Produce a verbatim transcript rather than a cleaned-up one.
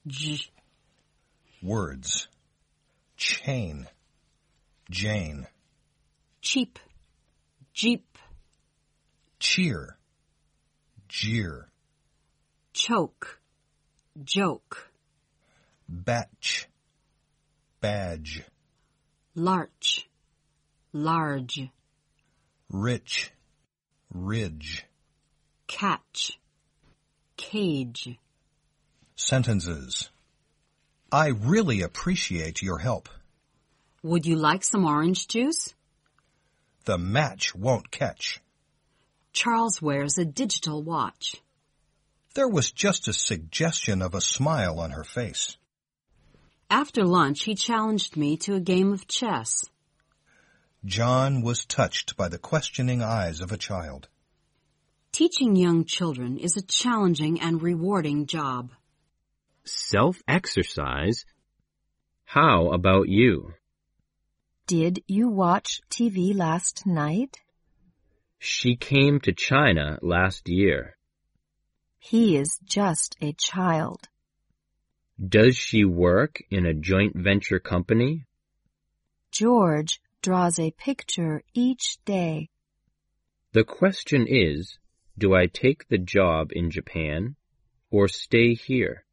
J. Words. Chain. Jane. Cheap. Jeep. Cheer. Jeer. Choke. Joke. Batch. Badge. Larch. Large. Rich. Ridge. Catch. Cage. Sentences. I really appreciate your help. Would you like some orange juice? The match won't catch. Charles wears a digital watch. There was just a suggestion of a smile on her face. After lunch, he challenged me to a game of chess. John was touched by the questioning eyes of a child. Teaching young children is a challenging and rewarding job. Self-exercise? How about you? Did you watch T V last night? She came to China last year. He is just a child. Does she work in a joint venture company? George draws a picture each day. The question is, do I take the job in Japan or stay here?